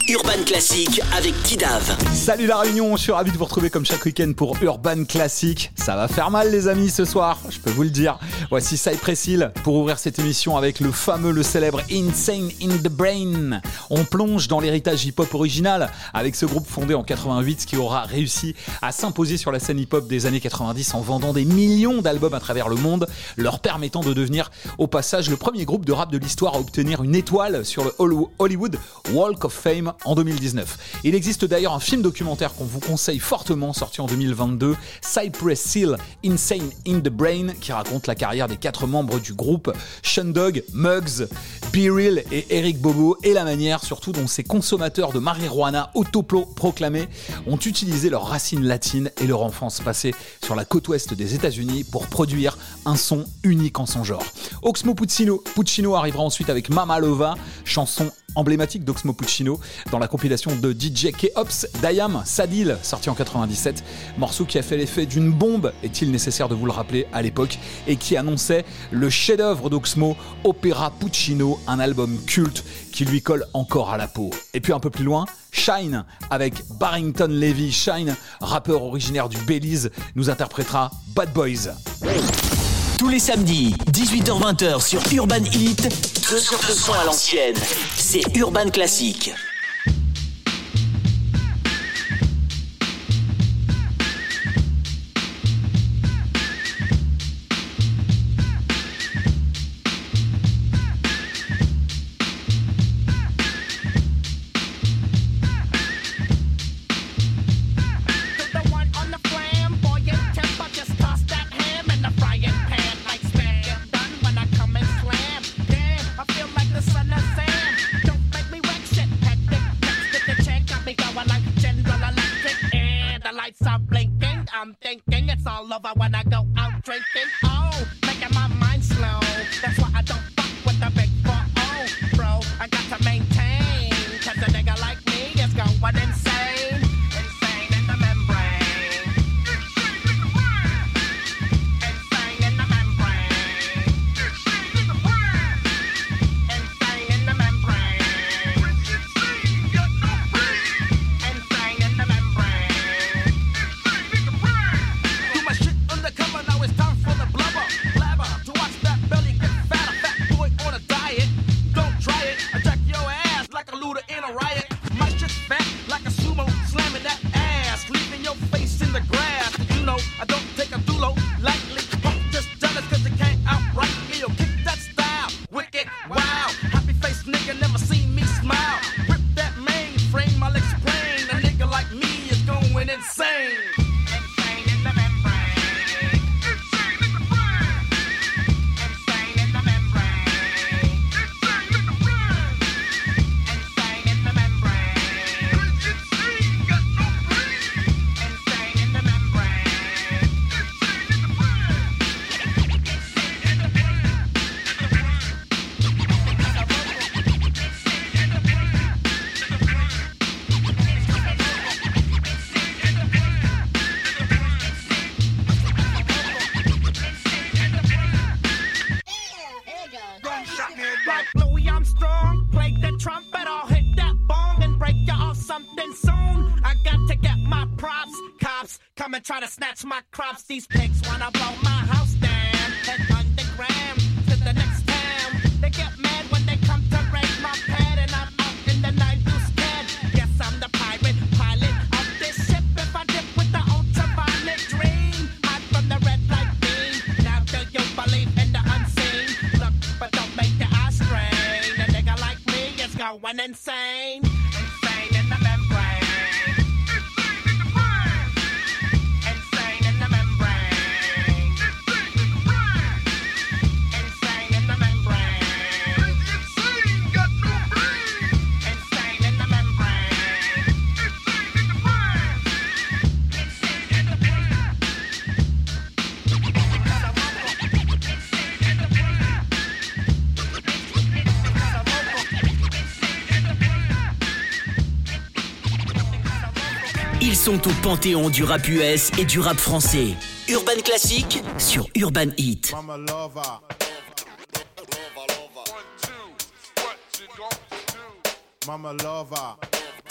Urban Classic avec Didav. Salut la Réunion, je suis ravi de vous retrouver comme chaque week-end pour Urban Classic. Ça va faire mal les amis ce soir, je peux vous le dire. Voici Cypress Hill pour ouvrir cette émission avec le fameux, le célèbre Insane in the Brain. On plonge dans l'héritage hip-hop original avec ce groupe fondé en 88 qui aura réussi à s'imposer sur la scène hip-hop des années 90 en vendant des millions d'albums à travers le monde, leur permettant de devenir au passage le premier groupe de rap de l'histoire à obtenir une étoile sur le Hollywood Walk of Fame en 2019. Il existe d'ailleurs un film documentaire qu'on vous conseille fortement, sorti en 2022, Cypress Hill, Insane in the Brain, qui raconte la carrière des 4 membres du groupe, Sean Dogg, Muggs, B-Real et Eric Bobo, et la manière surtout dont ces consommateurs de marijuana autoproclamés ont utilisé leurs racines latines et leur enfance passée sur la côte ouest des États-Unis pour produire un son unique en son genre. Oxmo Puccino arrivera ensuite avec Mama Lova, chanson emblématique d'Oxmo Puccino dans la compilation de DJ K-Ops d'Ayam Sadil, sorti en 97, morceau qui a fait l'effet d'une bombe, est-il nécessaire de vous le rappeler à l'époque, et qui annonçait le chef-d'œuvre d'Oxmo, Opera Puccino, un album culte qui lui colle encore à la peau. Et puis un peu plus loin, Shine avec Barrington Levy. Shine, rappeur originaire du Belize, nous interprétera Bad Boys. Tous les samedis, 18h-20h sur Urban Heat, 2 heures de son à l'ancienne. C'est Urban Classic. I'm thinking it's all over when I go out drinking. Oh, making my mind slow. That's why I don't fuck with the big 4-0, bro. I got to maintain, cause a nigga like me is going insane. Insane in the membrane. Insane in the membrane. Insane in the membrane. Insane in the membrane. Try to snatch my crops. These pigs wanna blow my house down. Head underground to the next town. They get mad when they come to raid my pad, and I'm out in the night who's scared. Yes, I'm the pirate pilot of this ship. If I dip with the ultraviolet dream, hide from the red light beam. Now do you believe in the unseen? Look, but don't make your eyes strain. A nigga like me is going insane. Insane in the membrane. Ils sont au panthéon du rap US et du rap français. Urban Classic sur Urban Heat. Mama lover,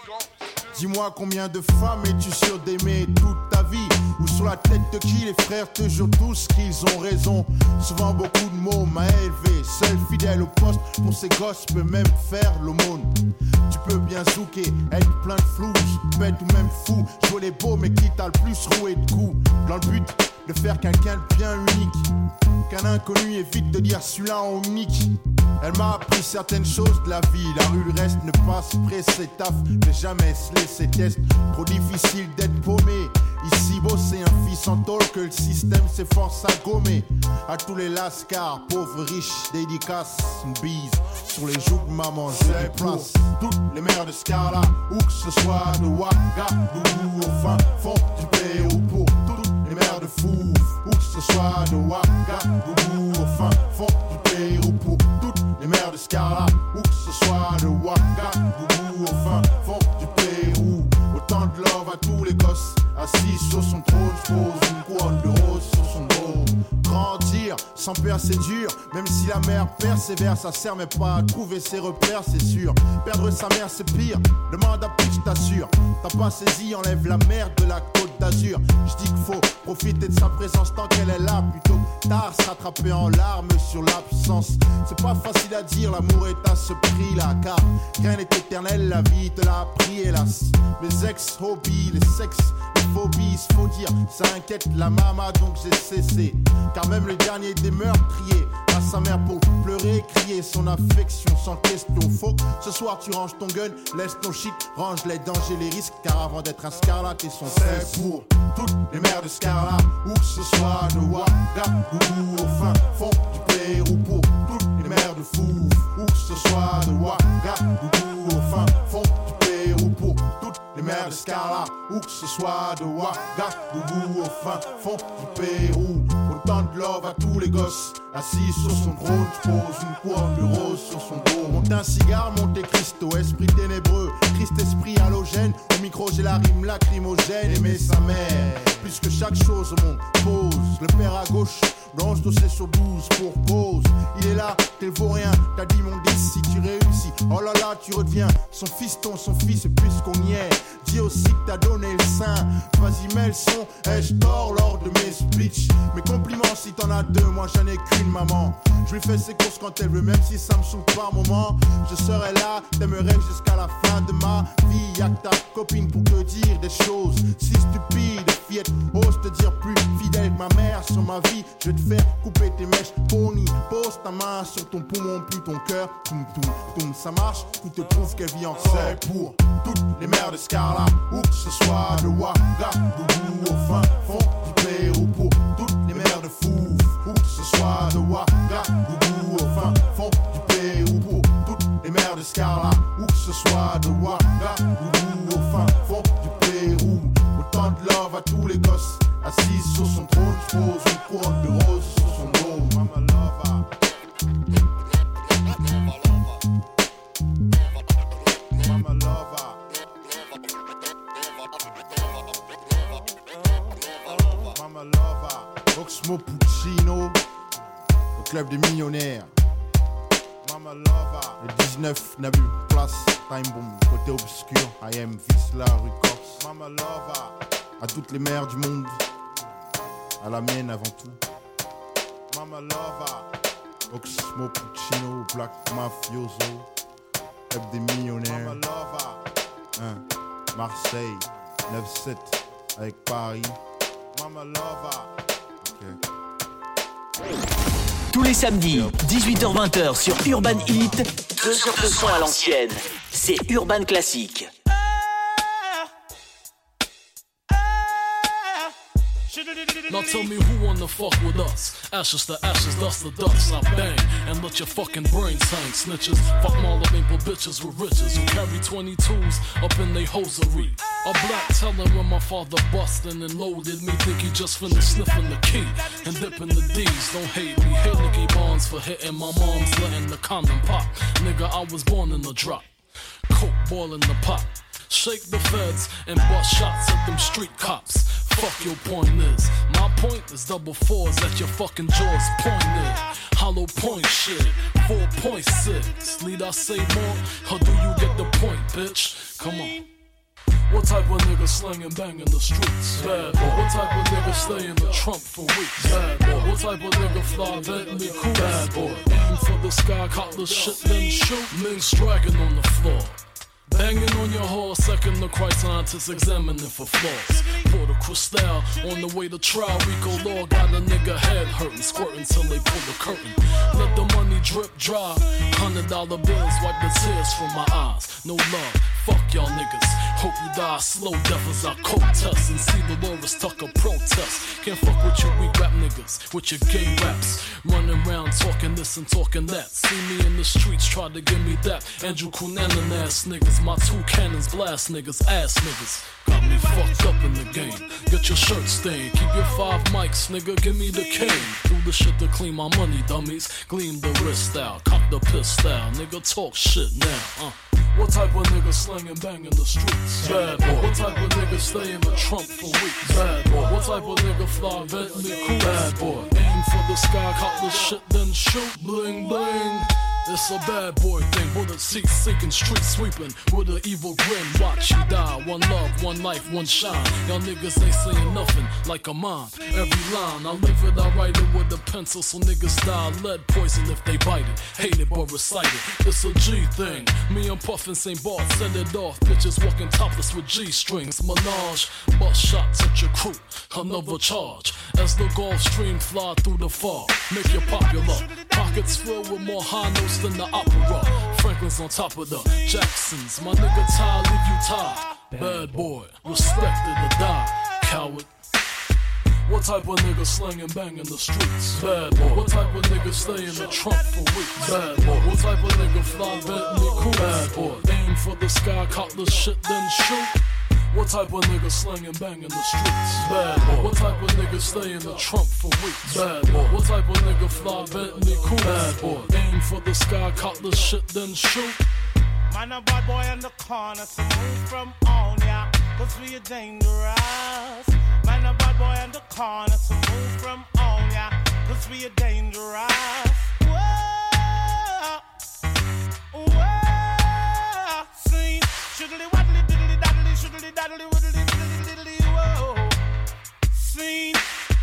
Dis-moi combien de femmes es-tu sûr d'aimer toute ta vie? Ou sur la tête de qui les frères te jurent tous qu'ils ont raison? Souvent beaucoup de mots m'a élevé, seul fidèle au poste pour ses gosses peut même faire l'aumône. Tu peux bien zouker, être plein de flous, bête ou même fou, jouer les beaux mais qui t'a le plus roué de coups. Dans le but de faire quelqu'un de bien unique, qu'un inconnu évite de dire celui-là en unique. Elle m'a appris certaines choses de la vie. La rue, le reste ne passe pressé taf. Ne jamais se laisser test. Trop difficile d'être paumé. Ici, bosser un fils en tôle que le système s'efforce à gommer. À tous les lascars, pauvres, riches, dédicaces, une bise sur les joues de maman, je déplace. Toutes les mères de Scarla, où que ce soit de Ouagadougou au fin fond du Pérou. Pour toutes les mères de Fouf, où que ce soit de Ouagadougou au fin fond du Pérou. Pour toutes les mères de Scarla, où que ce soit de Ouagadougou au fin fond du Pérou. Autant de love à tous les gosses, assis sur son trône, j'pose une couronne de rose sur son dos. Grandir sans peur c'est dur, même si la mère persévère, ça sert mais pas à trouver ses repères, c'est sûr. Perdre sa mère c'est pire, demande à plus, j't'assure. T'as pas saisi, enlève la merde de la Côte d'Azur. J'dis qu'il faut profiter de sa présence tant qu'elle est là, plutôt que tard se rattraper en larmes sur l'absence. C'est pas facile à dire, l'amour est à ce prix là, car rien n'est éternel, la vie te l'a appris hélas. Mes ex-hobbies, les sexes, les phobies, faut dire, ça inquiète la mama donc j'ai cessé. Car même le dernier des meurtriers à sa mère pour pleurer, crier son affection sans question. Faut que ce soir tu ranges ton gun, laisse ton shit, range les dangers, les risques. Car avant d'être un Scarla, t'es son frère. Pour toutes les mères de Scarla, où que ce soit de Ouagadougou au fin fond du Pérou. Pour toutes les mères de Fouf, où que ce soit de Ouagadougou au fin fond du Pérou. Pour toutes les mères de Scarla, où que ce soit de Ouagadougou au fin fond du Pérou. Autant de love à tous les gosses, assis sur son trône, j'pose une couronne de rose sur son dos. Monte un cigare, Monte Cristo, esprit ténébreux, Christ esprit halogène. Au micro j'ai la rime lacrymogène, aimer sa mère, plus que chaque chose au monde pose. Le père à gauche, blanche dossier sur 12 pour cause. Il est là, t'es le vaurien, t'as dit mon 10 si tu réussis. Oh là là, tu redeviens son fiston, son fils, puisqu'on y est. Dis aussi que t'as donné le sein, vas-y mets le son, ai-je tort lors de mes speeches? Mes compliments si t'en as deux, moi j'en ai qu'une maman. Je lui fais ses courses quand elle veut, même si ça me saoule par moment. Je serai là, t'aimerais jusqu'à la fin de ma vie. Y'a que ta copine pour te dire des choses si stupides. Fillette, ose te dire plus fidèle que ma mère sur ma vie. Je vais te faire couper tes mèches, pony. Pose ta main sur ton poumon, puis ton cœur. Toum, toum, toum, ça marche, tout te prouve qu'elle vit encore. C'est pour toutes les mères de Scarla, où que ce soit de Ouagadougou au fin fond du Pérou. Pour toutes les mères de Fouf, où que ce soit de Ouagadougou au fin fond du Pérou. Pour toutes les mères de Scarla, où que ce soit de Ouagadougou au fin fond du Pérou. Autant de love à tous les gosses, assis sur son trône, j'pose une couronne de rose sur son dos. Mama lover, Mama lover, Mama lover. Oxmo Puccino, au club des millionnaires. Mama lover. Le 19 n'a plus place, time bomb, côté obscur. I am Visla Records. Mama lover. À toutes les mères du monde, à la mienne avant tout. Mama lover. Oxmo Puccino, Black Mafioso, club des millionnaires. Mama lover. Marseille, 9-7 avec Paris. Mama lover. Ok. Tous les samedis, 18h-20h sur Urban Heat, 2 heures de son à l'ancienne. C'est Urban Classique. Now tell me who wanna fuck with us. Ashes to ashes, dust to dust. I bang and let your fucking brains hang. Snitches, fuck Marlboro bitches with riches who carry 22s up in they hosiery. A black telling when my father bustin' and loaded me. Think he just finished sniffing the key and dipping the D's. Don't hate me, hate Nicky Barnes for hitting my mom's letting the condom pop. Nigga, I was born in the drop. Coke boiling the pot. Shake the feds and bust shots at them street cops. Fuck your point is. My point is double fours at your fucking jaws pointed. Hollow point shit, 4.6. Need I say more, or do you get the point, bitch? Come on. What type of nigga slang and bang in the streets? Bad boy. What type of nigga stay in the trunk for weeks? Bad boy. What type of nigga fly Bentley cool? Bad boy. Aim for the sky, cop the shit, then shoot. Niggas dragging on the floor. Banging on your horse, second the crime scientists examining for flaws. Pour the crystal on the way to trial. Rico Law got a nigga head hurting, squirting till they pull the curtain. Let the money drip dry. $100 bills wipe the tears from my eyes. No love, fuck y'all niggas. Hope you die slow death as I cold test and see the Loris Tucker protest. Can't fuck with you weak rap niggas, with your gay raps. Running around talking this and talking that. See me in the streets, try to give me that. Andrew Cunanan ass niggas. My two cannons blast niggas, ass niggas. Got me fucked up in the game. Get your shirt stained. Keep your 5 mics, nigga. Give me the cane. Do the shit to clean my money, dummies. Gleam the wrist out. Cock the pistol. Nigga, talk shit now. What type of nigga slang and bang in the streets? Bad boy. What type of nigga stay in the trunk for weeks? Bad boy. What type of nigga fly Bentley cool? Bad boy. Aim for the sky, cock the shit, then shoot. Bling bling. It's a bad boy thing, bullet seats sinking, street sweeping with an evil grin. Watch you die, one love, one life, one shine. Y'all niggas ain't saying nothing like a mine. Every line, I live it, I write it with a pencil, so niggas die lead poison if they bite it. Hate it but recite it, it's a G thing. Me and Puffin St. Bart send it off. Bitches walking topless with G-strings. Menage, bust shots at your crew, another charge. As the Gulf Stream fly through the fog, make you popular. Pockets filled with more high notes than the opera. Franklin's on top of the Jacksons. My nigga Ty, leave you tied. Bad boy, respected or die, coward. What type of nigga slang and bang in the streets? Bad boy. What type of nigga stay in the trunk for weeks? Bad boy. What type of nigga fly Bentley cool? Bad boy. Aim for the sky, cock the shit, then shoot. What type of nigga slang and bang in the streets? Bad boy. What type of nigga stay in the trunk for weeks? Bad boy. What type of nigga fly Bentley cool? Bad boy. Aim for the sky, cock the shit, then shoot. Man, a bad boy in the corner, so move from on ya, cause we are dangerous. Man, a bad boy in the corner, so move from on ya, cause we are dangerous. Whoa, whoa, sing, shiddly waddly diddly daddly, shiddly daddly widdly diddly diddly, whoa, sing.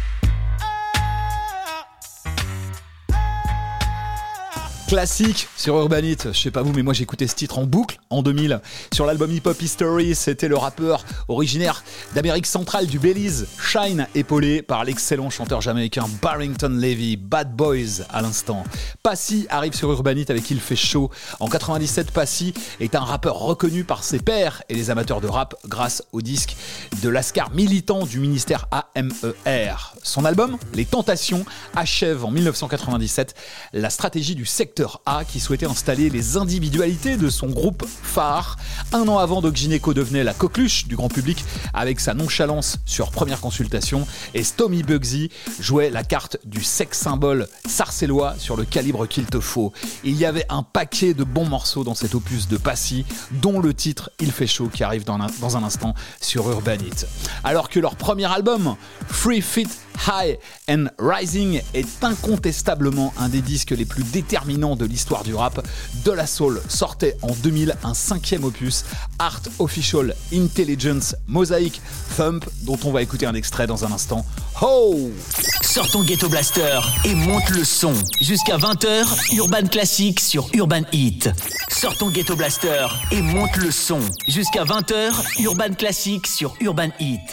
Classique sur Urban Hit, je sais pas vous mais moi j'écoutais ce titre en boucle en 2000 sur l'album Hip Hop History. C'était le rappeur originaire d'Amérique centrale du Belize, Shine, épaulé par l'excellent chanteur jamaïcain Barrington Levy. Bad Boys à l'instant. Passy arrive sur Urban Hit avec Il fait chaud. En 97, Passy est un rappeur reconnu par ses pairs et les amateurs de rap grâce au disque de Lascar militant du ministère AMER. Son album Les Tentations achève en 1997 la stratégie du secteur A qui souhaitait installer les individualités de son groupe phare. Un an avant, Doc Gineco devenait la coqueluche du grand public avec sa nonchalance sur première consultation et Stomy Bugsy jouait la carte du sex symbole sarcellois sur le calibre qu'il te faut. Il y avait un paquet de bons morceaux dans cet opus de Passy, dont le titre Il fait chaud qui arrive dans un instant sur Urban Hit. Alors que leur premier album, 3 Feet High and Rising, est incontestablement un des disques les plus déterminants de l'histoire du rap, De La Soul sortait en 2000 un 5e opus, Art Official Intelligence Mosaic Thump, dont on va écouter un extrait dans un instant. Ho! Sors ton Ghetto Blaster et monte le son. Jusqu'à 20h, Urban Classique sur Urban Hit. Sors ton Ghetto Blaster et monte le son. Jusqu'à 20h, Urban Classique sur Urban Hit.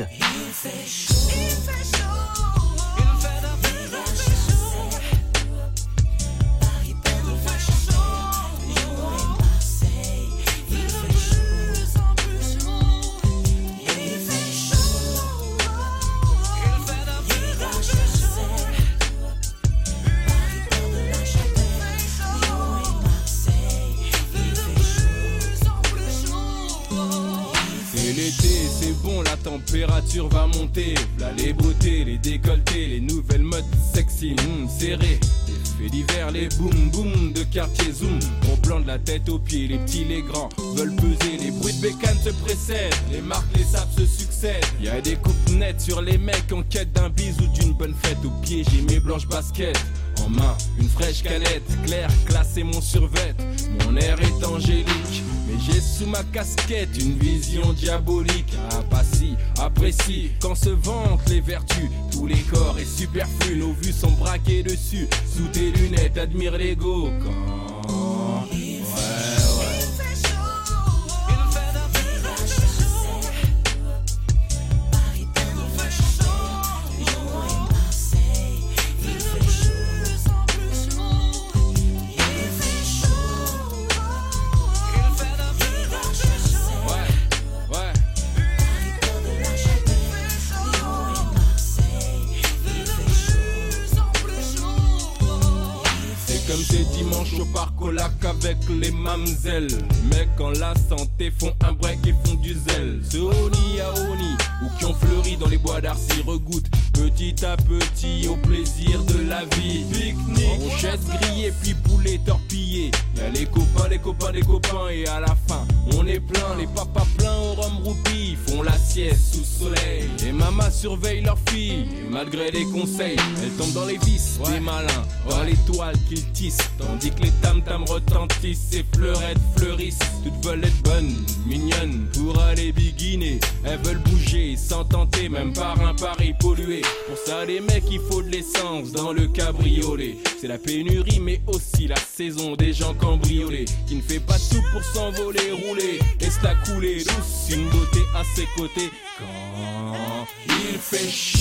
La température va monter, là les beautés, les décolletés, les nouvelles modes sexy, serrées. Les faits divers, les boum boum de quartier zoom. On plante de la tête aux pieds, les petits, les grands veulent peser. Les bruits de bécane se précèdent, les marques, les sapes se succèdent. Y'a des coupes nettes sur les mecs en quête d'un bise ou d'une bonne fête. Au pied j'ai mes blanches baskets, en main une fraîche canette claire, classée mon survêt. Mon air est angélique, mes Et j'ai sous ma casquette une vision diabolique. Apprécie quand se vantent les vertus. Tous les corps est superflu, nos vues sont braquées dessus. Sous tes lunettes, admire l'ego quand... Dimanche au parc au lac avec les mamzelles. Mecs en la santé font un break et font du zèle. Ce Oni à Oni ou qui ont fleuri dans les bois d'Arcy regoute petit à petit au plaisir de la vie. Pique-nique, brochettes grillées puis poulet torpillé. Y'a les copains et à la fin on est plein. Les papas pleins au rhum roupi font la sieste sous soleil. Les mamas surveillent leurs filles et malgré les conseils elles tombent dans les vices des malins, dans les toiles qu'ils tissent. Tandis que les tam-tams retentissent et fleurettes fleurissent. Toutes veulent être bonnes, mignonnes pour aller biguiner. Elles veulent bouger sans tenter même par un pari pollué. Pour ça les mecs il faut de l'essence dans le cabriolet. C'est la pénurie mais aussi la saison des gens cambriolés. Qui ne fait pas tout pour s'envoler, rouler, laisse la couler douce. Une beauté à ses côtés quand il fait chaud.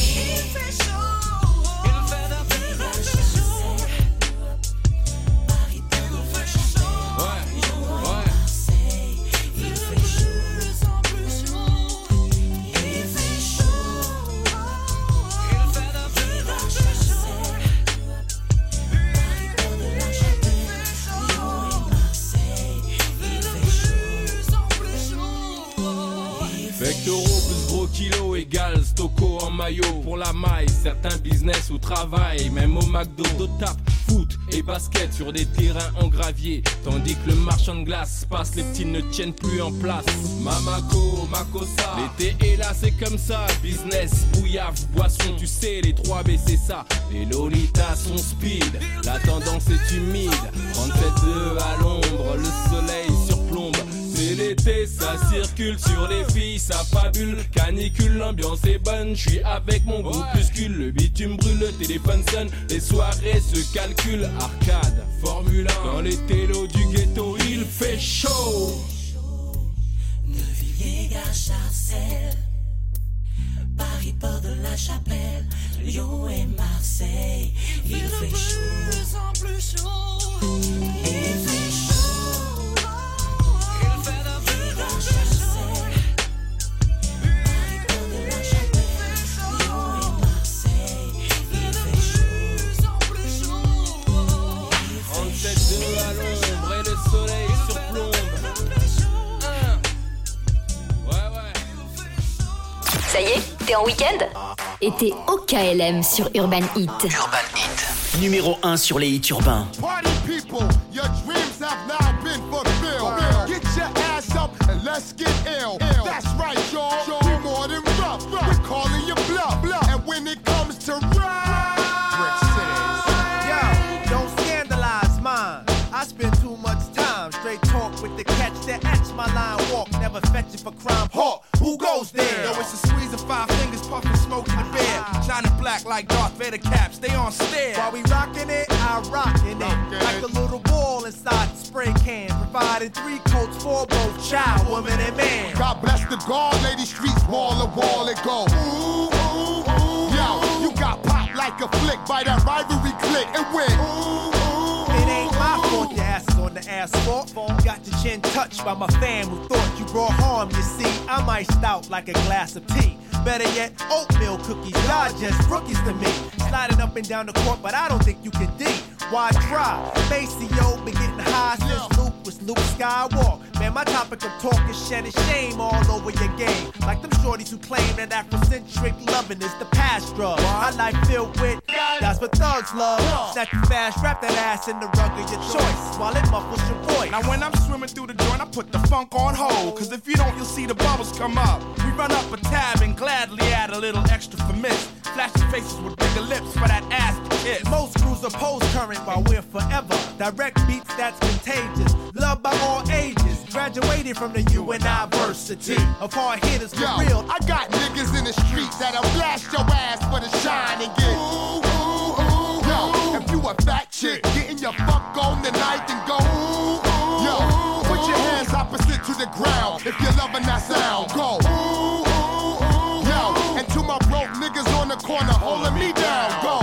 Vectoro plus gros kilo égale Stocco en maillot. Pour la maille, certains business ou travail. Même au McDo, de tape, foot et basket sur des terrains en gravier. Tandis que le marchand de glace passe, les petits ne tiennent plus en place. Mamako, Makosa, l'été est là, c'est comme ça. Business, bouillave, boisson, tu sais, les 3B c'est ça. Les lolitas sont speed, la tendance est humide. 37,2 à l'ombre, le soleil surplombe. C'est l'été, ça circule sur les filles, ça fabule. Canicule, l'ambiance est bonne, je suis avec mon groupuscule. Le bitume brûle, le téléphone sonne, les soirées se calculent. Arcade, Formule 1, dans les télos du ghetto, il fait chaud. Neuville, Gare, Sarcelles, Paris, Port de la Chapelle, Lyon et Marseille. Il fait chaud, de plus en plus chaud. Il fait chaud. À l'ombre et le soleil surplombe. Ça y est, t'es en week-end ? Et t'es au KLM sur Urban Heat. Urban Heat, numéro 1 sur les hits urbains. Party people, your dreams have now been fulfilled. Get your ass up and let's get ill. That's right, y'all. We more than rough. We're calling you bluff. And when it comes to rap, Brick City. Yo, don't scandalize mine. I spend too much time straight talk with the catch that etch my line walk. Never fetch it for crime. Hawk, who goes there? Yo, it's a squeeze of 5 fingers, puffing smoke in the bed. Shining black like Darth Vader caps, stay on stare. While we rockin' it, I rockin' it. Like a little ball inside the spray can. Providing 3 coats for both child, woman, and man. God bless the guard, lady streets, wall to wall it go. Ooh, ooh, ooh. Yo, you got popped like a flick by that rivalry click and win. Ooh, ooh, it ain't my fault your ass is on the asphalt. Got your chin touched by my fam who thought you brought harm. You see, I'm iced out like a glass of tea. Better yet, oatmeal cookies, y'all just rookies to me. Sliding up and down the court, but I don't think you can D. Why try? Maceo been getting high since Luke was Luke Skywalker. Man, my topic of talk is shedding shame all over your game. Like them shorties who claim that Afrocentric loving is the past drug. My life filled with that's what thugs love. Snatch you fast, wrap that ass in the rug of your choice while it muffles your voice. Now when I'm swimming through the joint, I put the funk on hold. Cause if you don't, you'll see the bubbles come up. We run up a tab and gladly add a little extra for miss. Flashing faces with bigger lips for that ass to kiss. Most crews oppose current while we're forever. Direct beats that's contagious. Loved by all ages. graduated from the University of hard hitters for Yo, real. I got niggas in the street that'll blast your ass for the shine and get ooh, ooh, ooh. Yo, if you a fat chick, getting your fuck on tonight and go ooh, ooh. Yo, put your hands opposite to the ground if you're loving that sound. Go ooh, ooh, ooh. Yo, and to my broke niggas on the corner holding me down. Go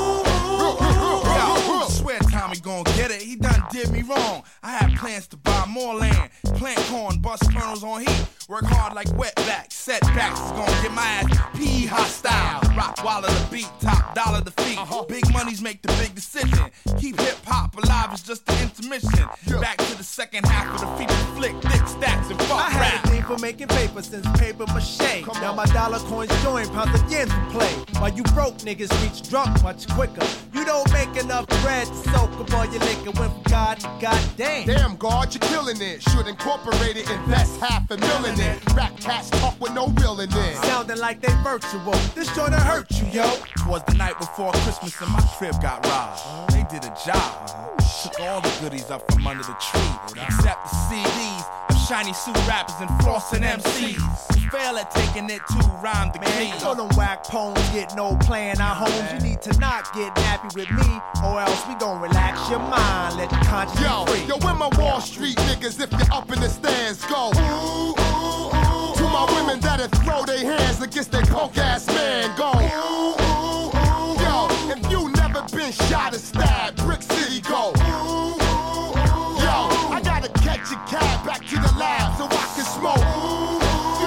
Swear Tommy gon' get it, he done did me wrong. I had plans to buy more land, plant corn, bust kernels on heat, work hard like wetbacks, setbacks is gon' get my ass PE hostile. Rock Waller the beat, top dollar the feet. Big monies make the big decision. Keep hip hop alive, it's just the intermission. Back to the second half of the feature flick, thick stacks and fuck I had rap. a thing for making paper since paper mache. Now my dollar coins join pounds of yens to play. While you broke niggas reach drunk much quicker. You don't make enough bread to soak up all your liquor. Went from God to goddamn. Damn, God, you're killing it. Should incorporate it, invest $500,000 in it. Rap cats talk with no real in it. Sounding like they virtual. This joint'll hurt you, yo. Was the night before Christmas and my crib got robbed. They did a job. Took all the goodies up from under the tree, except the CDs of shiny suit rappers and flossing MCs. Fail at taking it to rhyme the key. So them whack poems get no playing our homes. You need to not get happy with me, or else we gon' relax your mind, let the conscience Yo, be free. yo, where my Wall Street niggas if you're up in the stands go ooh, ooh, ooh. To my women that'll throw their hands against their punk ass man go ooh, ooh, ooh. Yo, if you never been shot or stabbed, Brick City go ooh, ooh, ooh. Yo, I gotta catch a cab back to the lab so I can smoke ooh,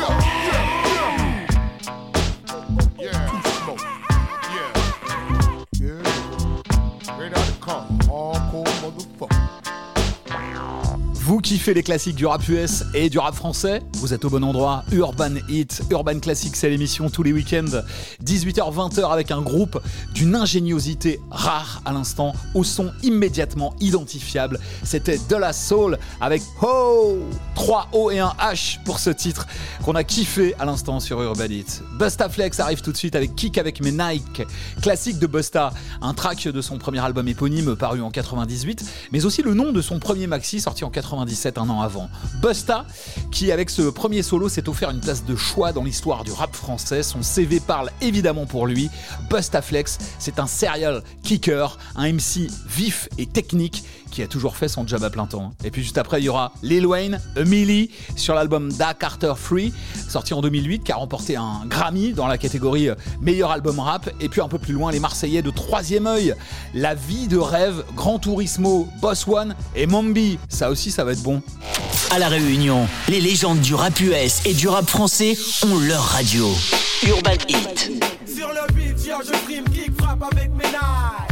yeah. Too smoke. Yeah. Straight out the car. Hardcore motherfucker. Vous kiffez les classiques du rap US et du rap français? Vous êtes au bon endroit. Urban Hit, Urban Classic, c'est l'émission tous les week-ends, 18h-20h, avec un groupe d'une ingéniosité rare à l'instant, au son immédiatement identifiable. C'était De La Soul avec Ho, 3 O et un H pour ce titre qu'on a kiffé à l'instant sur Urban Hit. Busta Flex arrive tout de suite avec Kick avec mes Nike, classique de Busta, un track de son premier album éponyme paru en 98, mais aussi le nom de son premier maxi sorti en 97, un an avant. Busta, qui avec ce premier solo s'est offert une place de choix dans l'histoire du rap français. Son CV parle évidemment pour lui. Busta Flex, c'est un serial kicker, un MC vif et technique qui a toujours fait son job à plein temps. Et puis juste après, il y aura Lil Wayne, A Milli, sur l'album Da Carter Free, sorti en 2008, qui a remporté un Grammy dans la catégorie meilleur album rap. Et puis un peu plus loin, les Marseillais de Troisième Œil, La Vie de Rêve, Grand Turismo, Boss One et Mombi. Ça aussi, ça va être bon. À La Réunion, les légendes du rap US et du rap français ont leur radio. Urban Hit. Sur le beat, yo, je frime, kick, frappe avec mes nailles.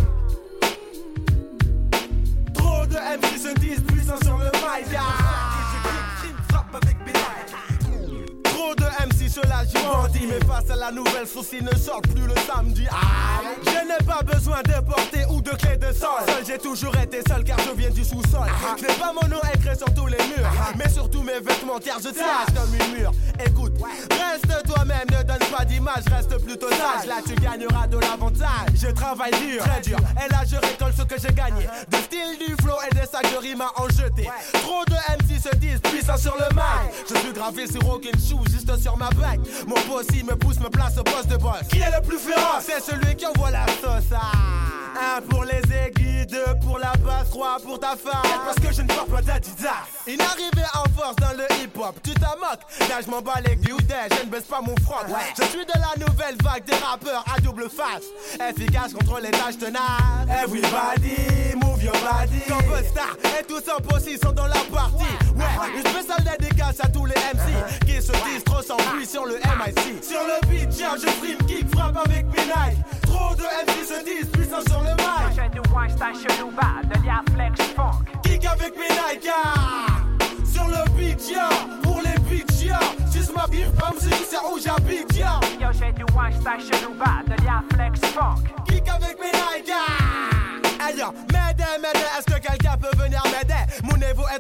Trop de MC se disent puissants sur le mic, yeah. Je kick, frappe avec mes nailles. Trop de MC se lâchent du bandit, mais face à la nouvelle sauce, ils ne sortent plus le samedi. Je n'ai pas besoin de porter ou de clé de sol. Seul, j'ai toujours été seul car je viens du sous-sol. Je n'ai pas mon nom écrit sur tous les murs, mais sur tous mes vêtements car je trace comme une mur. Écoute, reste toi-même, ne donne pas d'image, reste plutôt sage. Là tu gagneras de l'avantage. Je travaille dur, très dur, et là je récolte ce que j'ai gagné. Du style, du flow et des sacs de rimes à en jeter. Trop de MC se disent puissants sur le mic. Je suis gravé sur aucune shoe, juste sur ma bague. Mon boss il me pousse, me place au poste de boss. Qui est le plus féroce? C'est celui qui envoie la sauce. Un pour les aiguilles, deux pour la basse, trois pour ta femme. Parce que je ne porte pas d'Adidas. Une arrivée en force dans le hip-hop, tu t'en moques. Là je m'en bats les couilles, je ne baisse pas mon front. Je suis de la nouvelle vague des rappeurs à double face. Efficace contre les tâches tenaces. Everybody, move your body. Comme Busta et tous en poste sont dans la partie. Ouais, une spéciale dédicace à tous les MC qui se disent trop sans pluie sur le MIC. Sur le beat, tiens, je frime, kick, frappe avec mes Nike. Trop de MC se disent puissants sur le mic. J'ai du Weinstein chelou bas, de l'IA Flex Funk. Kick avec mes Nike. Sur le beat, tiens, pour les beats, tiens. Suce ma bif, comme si tu sais où j'habite, tiens. Yo, j'ai du Weinstein chelou bas, de l'IA Flex Funk. Kick avec mes Nike. Hey yo, m'aider, est-ce que quelqu'un peut venir m'aider? Mon niveau est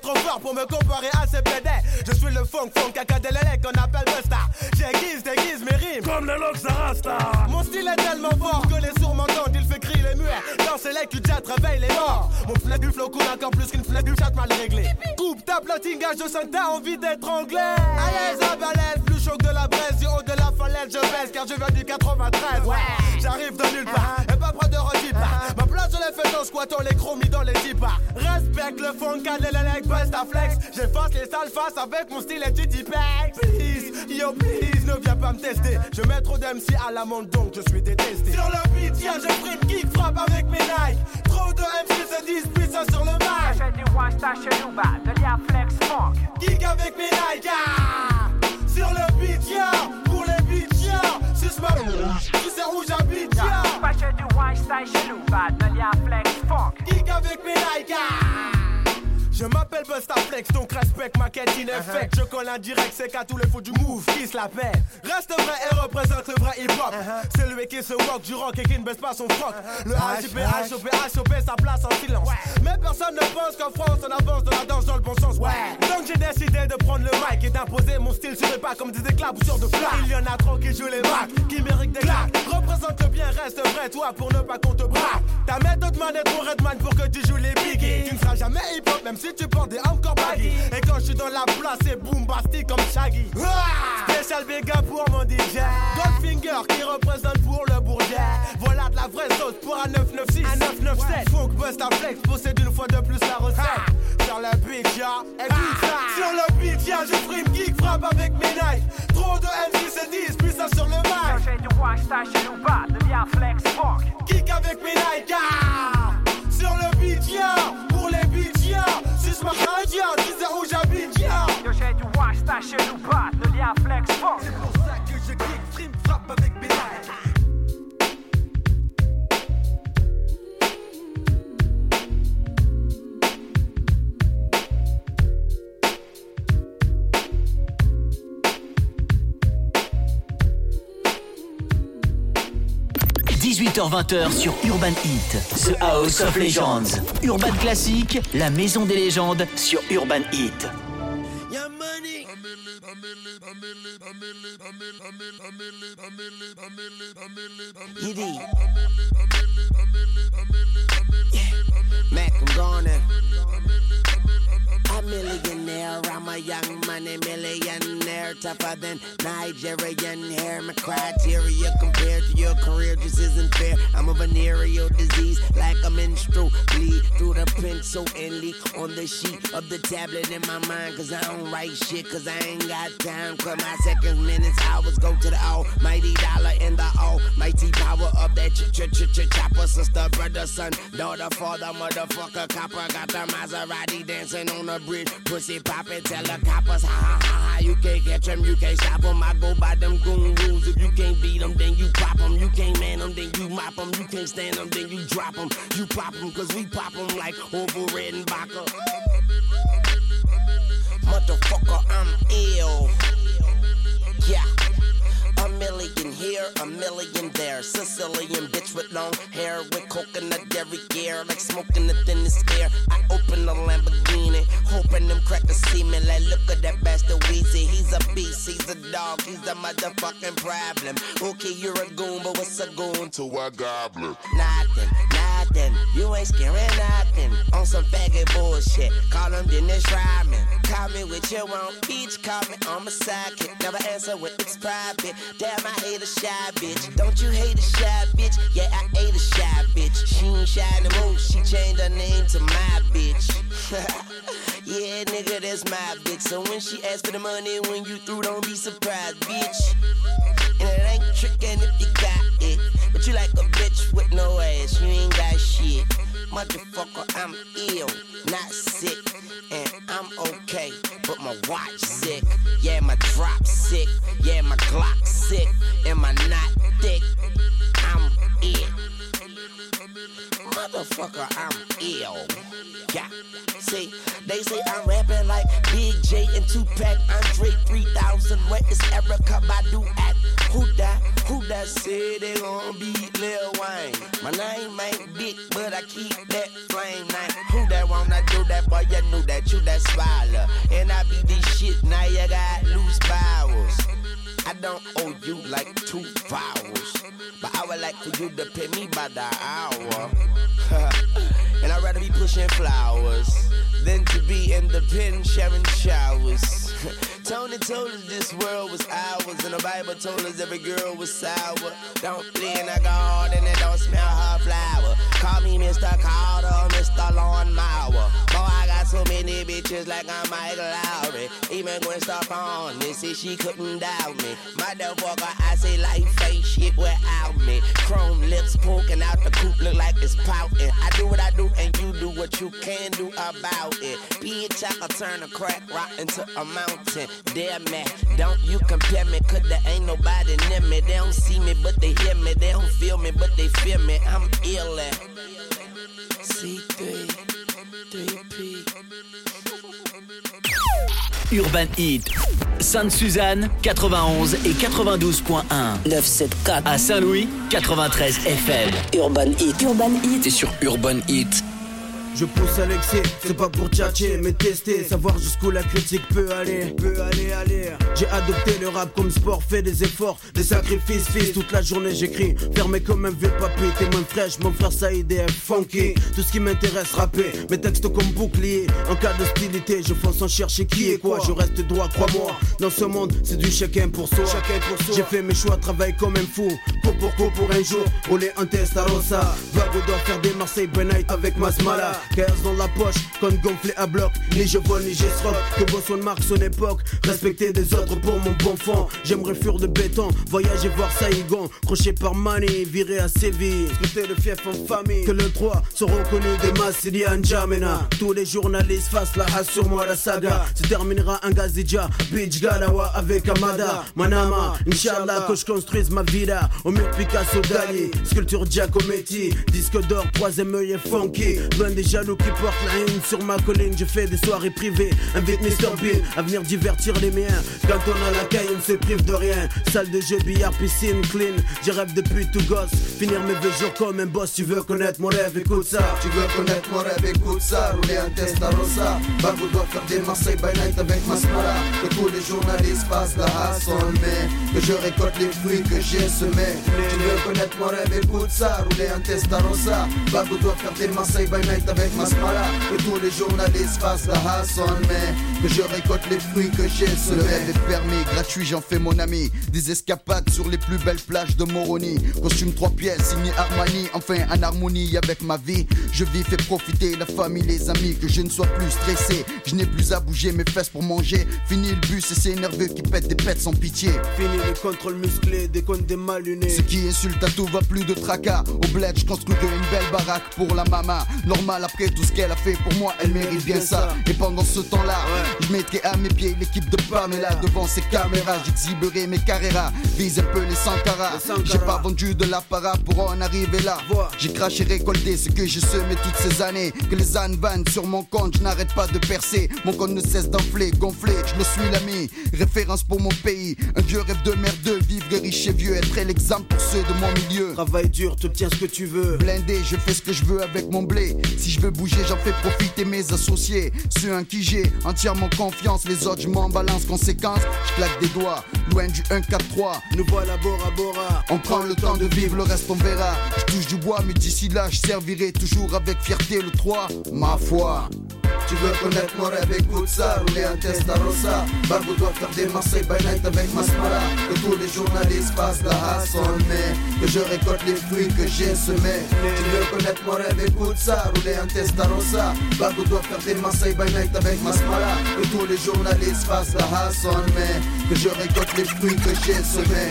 trop fort pour me comparer à ces pédés. Je suis le funk caca de l'élec qu'on appelle Busta. Déguise mes rimes comme le Lox Rasta. Mon style est tellement fort que les sourds m'entendent. Il fait crier les muets. Dans ces legs, chat réveille les morts. Mon flèche du flow coule encore plus qu'une flèche du chat mal réglé. Coupe, tape, tingage de 5, t'as envie d'être anglais. À l'aise, à balèze, plus chaud que de la braise. Du haut de la falaise, je baisse car je viens du 93. Ouais, j'arrive de nulle part et pas près de Rodipa. Ma place, je l'ai fait en squattant les chromis dans les tipas. Respecte le funk, l'élec, Busta Flex. J'efface les sales faces avec mon style et du T-Pex. Please, yo please, ne viens pas me tester. Je mets trop d'MC à l'amende donc je suis détesté. Sur le beat, tiens, je frime, kick, frappe avec mes Nike. Trop de MC se disent puissants sur le mic. J'ai du one star chez nous, de l'IA Flex Funk. Kick avec mes Nike, sur le beat, tiens, pour les beats, tiens. Suce ma tu sais où j'habite, tiens. J'ai du one star chez nous, de l'IA Flex Funk. Kick avec mes Nike, je m'appelle Busta Flex, donc respecte ma quête ineffect. Je colle un direct, c'est qu'à tous les faux du move qui se la paie. Reste vrai et représente le vrai hip-hop. C'est lui qui se walk du rock et qui ne baisse pas son froc. Le HIP, HOP, sa place en silence. Mais personne ne pense qu'en France on avance de la danse dans le bon sens. Donc j'ai décidé de prendre le mic et d'imposer mon style sur les pas comme des éclaboussures de flamme. Il y en a trop qui jouent les bacs, qui méritent des claques. Représente bien, reste vrai toi pour ne pas qu'on te braque. Ta méthode man est trop Redman pour que tu joues les biggies. Tu ne seras jamais hip-hop même si tu portes des encore baggy. Et quand je suis dans la place c'est boombastique comme Shaggy. Spécial big up pour mon DJ Goldfinger qui représente pour le Bourget. Voilà de la vraie sauce pour un 996, un 997. Funk Busta Flex possède une fois de plus la recette. Sur le beat ya, écoute ça. Sur le beat ya, je frime, kick, frappe avec mes Nike. Trop de MC se disent puissants sur le mic. J'ai du one star chez nous, de l'IA Flex Funk. Kick avec mes Nike, sur le beat ya, pour les beats ya. Suce ma radio, tu sais où j'habite ya. J'ai du one star chez nous, de l'IA Flex Funk. C'est pour ça que je kick, frime, frappe avec mes Nike. 18h-20h sur Urban Heat, The House of Legends. Urban Classic, la maison des légendes sur Urban Heat. Mac, I'm gone. A millionaire, I'm a young money millionaire, tougher than Nigerian hair. My criteria compared to your career just isn't fair. I'm a venereal disease, like a menstrual bleed through the pencil and leak on the sheet of the tablet in my mind. Cause I don't write shit, cause I ain't got time. Cause my seconds, minutes, hours go to the almighty dollar and the almighty power of that chopper. Sister, brother, son, daughter, father, motherfucker, copper. Got the Maserati dancing on the bridge, pussy poppin', tell the coppers, ha ha ha ha, you can't catch them, you can't stop them. I go by them goon rules, if you can't beat them, then you pop them. You can't man them, then you mop them. You can't stand them, then you drop them. You pop them, cause we pop them like Orville Redenbacher. Motherfucker, I'm ill. Yeah. A million here, a million there. Sicilian bitch with long hair, with coconut dairy gear, like smoking the thinnest air. I open the Lamborghini, hoping them crackers see me. Like, look at that bastard Weezy. He's a beast, he's a dog, he's the motherfucking problem. Okay, you're a goon, but what's a goon to a goblin? Nothing, nothing, you ain't scaring nothing. On some faggot bullshit, call him Dennis Rodman. Call me with your own beach, call me on my sidekick. Never answer when it's private. Damn, I hate a shy bitch. Don't you hate a shy bitch? Yeah, I hate a shy bitch. She ain't shy no more, she changed her name to my bitch. Yeah, nigga, that's my bitch. So when she asks for the money, when you through, don't be surprised, bitch. And it ain't trickin' if you got it. But you like a bitch with no ass, you ain't got shit. Motherfucker, I'm ill, not sick. And I'm okay, but my watch sick. Yeah, my drop sick. Yeah, my Glock sick. And my knot thick. I'm ill. Motherfucker, I'm ill. Yeah. See, they say I'm rapping like Big J and Tupac, Andre 3000. Where is Erykah Badu at? Who that said they gon' beat Lil Wayne? My name ain't big, but I keep that flame name. Who that want I do that, boy, you knew that, you that smiler. And I be this shit, now you got loose bowels. I don't owe you like 2 vowels, but I would like for you to pay me by the hour. And I'd rather be pushing flowers than to be in the pen sharing showers. Tony told us this world was ours, and the Bible told us every girl was sour. Don't clean a garden and don't smell her flower. Call me Mr. Carter or Mr. Lawn Mower. Boy, I got so many bitches like I'm Mike Lowry. Even Gwen Stefani said she couldn't doubt me. Motherfucker, I say life ain't shit without me. Chrome lips poking out the coop look like it's pouting. I do what I do and you do what you can do about it. Bitch, I can turn a crack rock into a mountain. Damn man, don't you compare me, cause there ain't nobody near me. They don't see me but they hear me. They don't feel me but they feel me. I'm ill at C3 3P. Urban Heat, Sainte-Suzanne 91 et 92.1, 974 à Saint-Louis 93 FM. Urban Heat. Urban Heat. Et sur Urban Heat. Je pousse à l'excès, c'est pas pour tchatcher, mais tester, savoir jusqu'où la critique peut aller. J'ai adopté le rap comme sport, fait des efforts, des sacrifices, fils. Toute la journée j'écris, fermé comme un vieux papier. Témoin fraîche, mon frère Saïd est funky. Tout ce qui m'intéresse, rapper, mes textes comme bouclier. En cas d'hostilité, je fonce sans chercher qui est quoi. Je reste droit, crois-moi, dans ce monde, c'est du chacun pour soi. J'ai fait mes choix, travaille comme un fou. Coup pour un jour, rouler en Testarossa. Vago doit faire des Marseille by night avec Masmala. 15 dans la poche, compte gonflé à bloc. Ni je vole ni j'escroque, que Boston marque son époque. Respecter des autres pour mon bon fond. J'aimerais fuir de béton, voyager voir Saïgon. Crochet par Mani, viré à Séville. Scruter le fief en famille. Que le 3 soit reconnu de Massili N'Djamena. Tous les journalistes fassent la hasse sur moi, la saga. Se terminera un Gazidja, Beach Galawa avec Amada. Manama, Inch'Allah que je construise ma vida. Au mur Picasso Dali, sculpture Giacometti. Disque d'or, 3ème œil est funky. Loin des jaloux qui portent la haine sur ma colline. Je fais des soirées privées, invite Mr Bean à venir divertir les miens. Quand on a la caille, on ne se prive de rien. Salle de jeu, billard, piscine, clean. J'y rêve depuis tout gosse, finir mes vieux jours comme un boss. Tu veux connaître mon rêve, écoute ça. Tu veux connaître mon rêve, écoute ça. Rouler un Testarossa, Bago doit faire des Marseille by night avec Masmara. Que tous les journalistes fassent la hasse en mai. Que je récolte les fruits que j'ai semés. Tu veux connaître mon rêve, écoute ça. Rouler un Testarossa, Bago doit faire des Marseille by night avec Masmara. Que tous les journalistes fassent la hasse en mai. Que je récolte les fruits que j'ai semés. Le rêve est permis, gratuit, j'en fais mon ami. Des escapades sur les plus belles plages de Moroni. Costume 3 pièces, signé Armani. Enfin en harmonie avec ma vie. Je vis, fais profiter la famille, les amis. Que je ne sois plus stressé. Je n'ai plus à bouger mes fesses pour manger. Fini le bus et c'est nerveux qui pète des pètes sans pitié. Fini les contrôles musclés, des comptes des malunés. Ce qui insulte à tout va, plus de tracas. Au bled je construis une belle baraque pour la maman. Normal après tout ce qu'elle a fait pour moi, elle mérite bien ça. Et pendant ce temps-là, je mettrai à mes pieds l'équipe de Pamela. Devant ces caméras, j'exhiberai mes carreras. Vise un peu les Sankara. J'ai pas vendu de l'apparat pour en arriver là. J'ai craché, récolté ce que j'ai semé toutes ces années. Que les ânes vannent sur mon compte, je n'arrête pas de percer. Mon compte ne cesse d'enfler, gonfler, je me suis l'ami. Référence pour mon pays, un vieux rêve de merdeux. Vivre riche et vieux, être l'exemple pour ceux de mon milieu. Travaille dur, t'obtiens ce que tu veux. Blindé, je fais ce que je veux avec mon blé. Si je veux bouger, j'en fais profiter mes associés. Ceux en qui j'ai entièrement confiance. Les autres, je m'en balance, conséquence, je claque des doigts. Loin du 1-4-3, nous voilà Bora Bora. On prend le temps de vivre, le reste on verra. Je touche du bois, mais d'ici là, je servirai toujours avec fierté le 3, ma foi. Tu veux connaître mon rêve, écoute ça. Rouler un Testarossa, Bago doit faire des Marseille by night avec Masmara. Que tous les journalistes fassent la hasse en mai. Que je récolte les fruits que j'ai semés. Tu veux connaître mon rêve, écoute ça. Rouler un Testarossa, Bago doit faire des Marseille by night avec Masmara. Que tous les journalistes fassent la hasse en mai. Que je récolte les fruits que j'ai semés.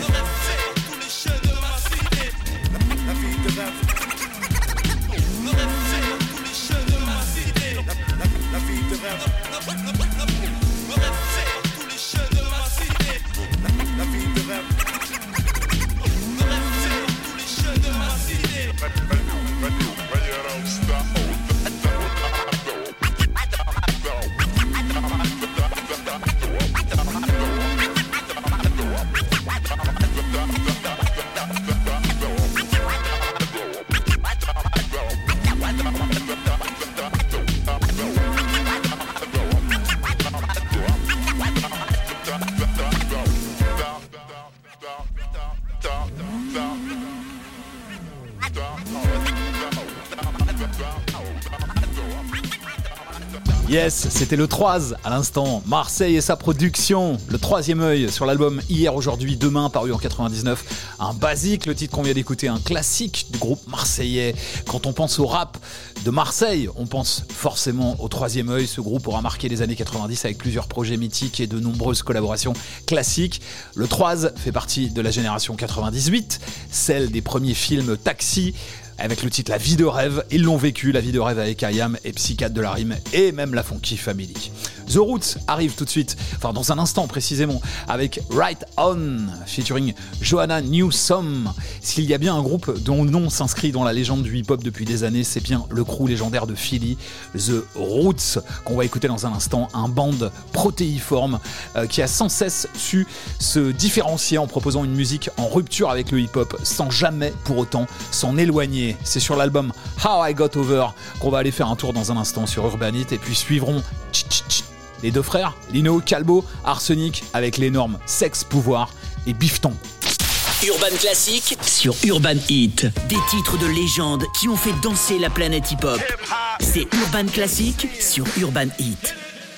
Yes, c'était le 3 à l'instant. Marseille et sa production. Le troisième œil sur l'album Hier, Aujourd'hui, Demain, paru en 99. Un basique, le titre qu'on vient d'écouter, un classique du groupe marseillais. Quand on pense au rap de Marseille, on pense forcément au troisième œil. Ce groupe aura marqué les années 90 avec plusieurs projets mythiques et de nombreuses collaborations classiques. Le 3 fait partie de la génération 98, celle des premiers films Taxi, avec le titre La vie de rêve. Ils l'ont vécu, la vie de rêve avec IAM et Psychiatre de la rime et même la Funky Family. The Roots arrive tout de suite, enfin dans un instant précisément, avec Right On featuring Johanna Newsom. S'il y a bien un groupe dont le nom s'inscrit dans la légende du hip-hop depuis des années, c'est bien le crew légendaire de Philly, The Roots, qu'on va écouter dans un instant, un band protéiforme qui a sans cesse su se différencier en proposant une musique en rupture avec le hip-hop sans jamais pour autant s'en éloigner. C'est sur l'album How I Got Over qu'on va aller faire un tour dans un instant sur Urban Hit, et puis suivront les deux frères, Lino, Calbo, Arsenic, avec l'énorme Sex, Pouvoir et Bifton. Urban Classique sur Urban Hit. Des titres de légende qui ont fait danser la planète hip-hop. C'est Urban Classique sur Urban Hit.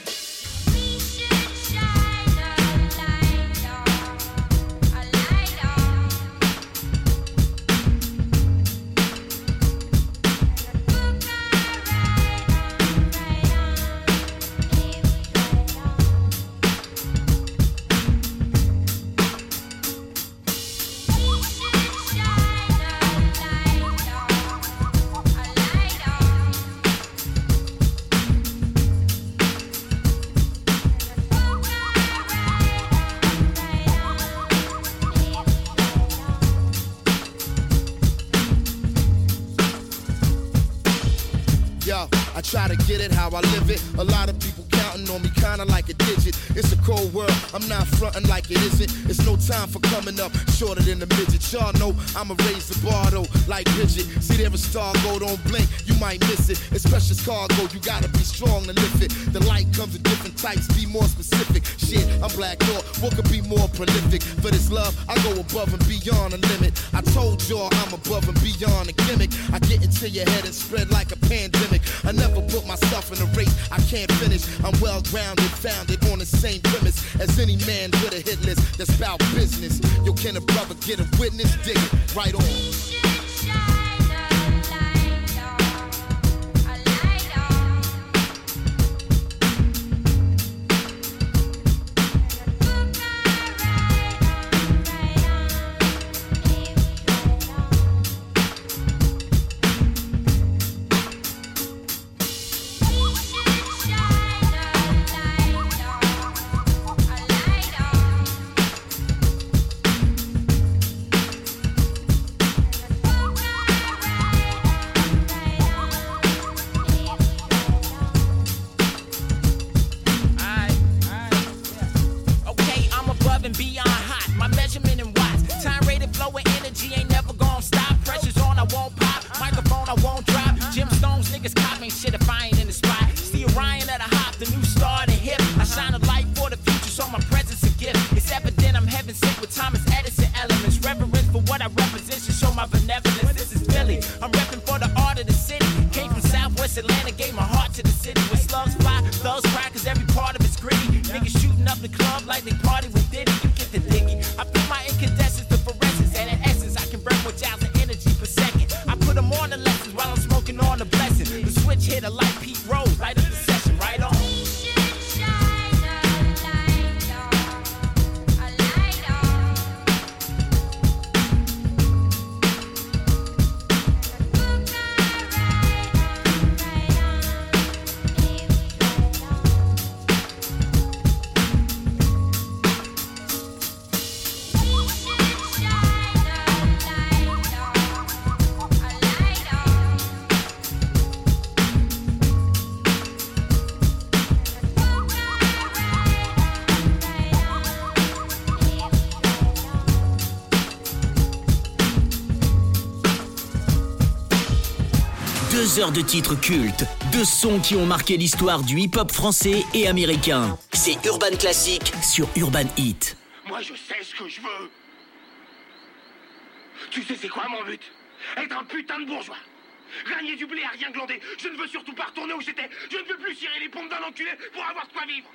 Try to get it how I live it. A lot of people counting on me kinda like a digit. It's a cold world, I'm not frontin' like it isn't. It's no time for coming up shorter than the midget. Y'all know I'ma raise the bar though, like Bridget. See there a star go, don't blink, you might miss it. It's precious cargo, you gotta be strong to lift it. The light comes in different types, be more specific. Shit, I'm Black Thought, what could be more prolific? For this love, I go above and beyond the limit. I told y'all I'm above and beyond a gimmick. I get into your head and spread like a pandemic. I never put myself in a race I can't finish. I'm well-grounded, founded on the same premise as any man with a hit list that's about business. Yo, can a brother get a witness? Dig it, right on. Heures de titres cultes, de sons qui ont marqué l'histoire du hip-hop français et américain. C'est Urban Classique sur Urban Hit. Moi je sais ce que je veux. Tu sais c'est quoi mon but? Être un putain de bourgeois. Gagner du blé à rien glander. Je ne veux surtout pas retourner où j'étais. Je ne veux plus cirer les pompes d'un enculé pour avoir de quoi vivre.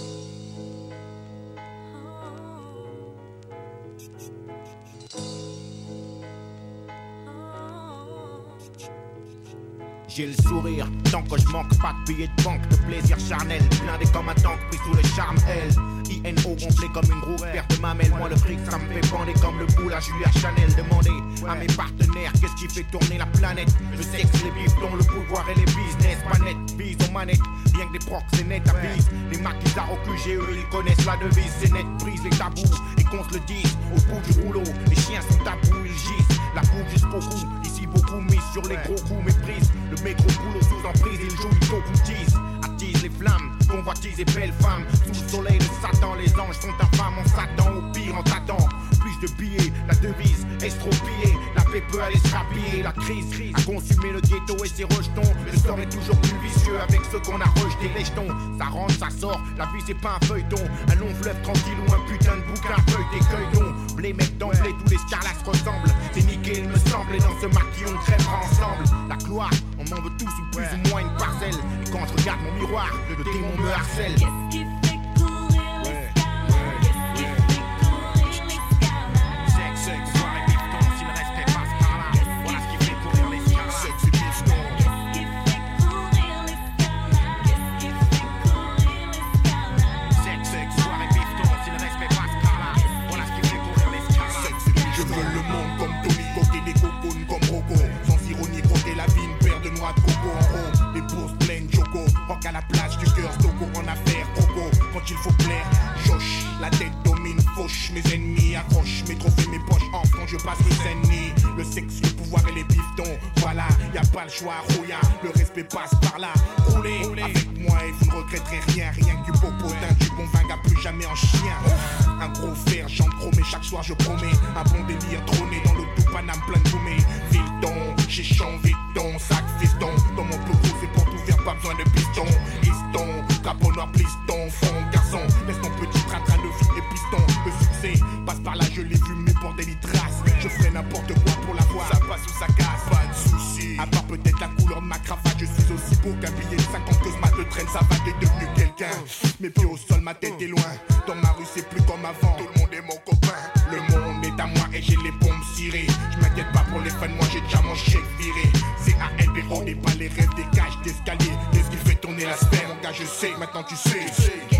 J'ai le sourire, tant que je manque pas de billets de banque, de plaisir charnel, blindé comme un tank pris sous le charme L. INO gonflé comme une grosse paire de mamelles. Moi le fric ça me fait bander comme le boule à Julia Chanel. Demandez à mes partenaires qu'est-ce qui fait tourner la planète. Le sexe, les bifetons, le pouvoir et les business. Pas net, bise aux manettes, bien que des proxénètes avisent. Les maquisards au QG, eux ils connaissent la devise. C'est net, brise les tabous et qu'on se le dise. Au bout du rouleau, les chiens sont tabous, ils gisent. La boue jusqu'au cou, ici beaucoup mis sur les gros coups. Méprise, le métro boulot sous emprise. Ils jouent, ils t'occupent, attise les flammes. Convoitise et belles femmes, sous le soleil de Satan, les anges sont infâmes, on s'attend au pire en t'attend. Plus de billets, la devise estropiée, la paix peut aller se rapiller, la crise a consumé le ghetto et ses rejetons. Le sort est toujours plus vicieux avec ceux qu'on a rejetés, les jetons. Ça rentre, ça sort, la vie c'est pas un feuilleton, un long fleuve tranquille ou un putain de bouquin feuille des cueilletons. Blé mec d'emblée, tous les scarlas ressemblent. C'est niqué il me semble, et dans ce maquis on crèvera ensemble. La gloire, on m'en veut tous ou plus ou moins une parcelle. Et quand je regarde mon miroir, le démon me harcèle. Qu'est-ce qui fait courir l'escalade? Qu'est-ce qui fait courir l'escalade? Sexe, soirée, bifton, si le respect passe par là. Voilà ce qui fait courir l'escalade. Sexe et bifton. Qu'est-ce qui fait courir l'escalade? Qu'est-ce qui fait courir l'escalade? Sexe, soirée, bifton, si le respect passe par là. Voilà ce qui fait courir l'escalade. Sexe et bifton. Je veux le monde comme Tony, coquer des cocons comme Rocco. Sans ironie, croquer la vie, une paire de noix de coco en haut. Les bourses pleines, Joko. Rock à la place du cœur, Stoko en affaire, Coco. Quand il faut plaire, Josh, la tête domine, fauche. Mes ennemis accrochent, mes trophées, mes poches enfants, je passe le Saint-Denis. Le sexe, le pouvoir et les biftons. Voilà, y a pas le choix, Rouya. Le respect passe par là. Roulez avec moi et vous ne regretterez rien. Rien que du popotin, du bon vin, plus jamais en chien. Un gros fer, j'en promets, chaque soir je promets. Un bon délire trôné dans le tout Paname plein de gourmets. Vilton, chichon, Victon, sac fiston. Dans mon plus gros, c'est pour tout faire, pas besoin de piston. Histon, capot noir, pliston, fond, garçon. Laisse ton petit train de vie et piston. Le succès passe par là, je l'ai vu, mais pour des traces. Je ferai n'importe quoi pour l'avoir. Ça passe ou ça casse, pas de soucis. À part peut-être la couleur de ma cravate, je suis aussi beau qu'un billet de 50 que ce mat de traîne, ça va, t'es devenu quelqu'un. Mes pieds au sol, ma tête est loin. Dans ma rue, c'est plus comme avant. Tout le monde est mon copain. Le monde est à moi et j'ai les bombes cirées. Je m'inquiète pas pour les fans, moi j'ai déjà mon chèque viré. C'est ALBO, n'est pas les rêves des cages d'escalier. Qu'est-ce qui fait tourner la sphère, mon gars, je sais, maintenant tu sais. Qu'est-ce qui fait